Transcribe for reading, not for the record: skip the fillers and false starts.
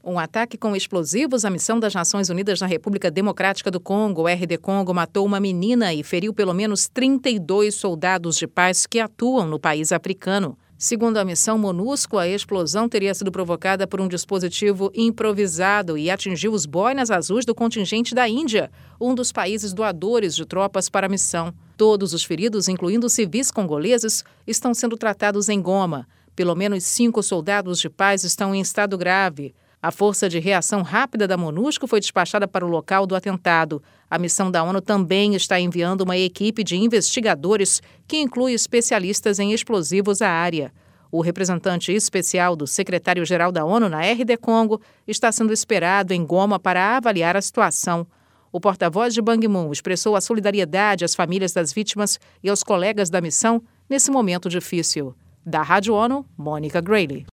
Um ataque com explosivos à missão das Nações Unidas na República Democrática do Congo, RD Congo, matou uma menina e feriu pelo menos 32 soldados de paz que atuam no país africano. Segundo a missão MONUSCO, a explosão teria sido provocada por um dispositivo improvisado e atingiu os boinas azuis do contingente da Índia, um dos países doadores de tropas para a missão. Todos os feridos, incluindo civis congoleses, estão sendo tratados em Goma. Pelo menos 5 soldados de paz estão em estado grave. A Força de Reação Rápida da MONUSCO foi despachada para o local do atentado. A missão da ONU também está enviando uma equipe de investigadores que inclui especialistas em explosivos à área. O representante especial do secretário-geral da ONU na RD Congo está sendo esperado em Goma para avaliar a situação. O porta-voz de Ban Ki-moon expressou a solidariedade às famílias das vítimas e aos colegas da missão nesse momento difícil. Da Rádio ONU, Mônica Grayle.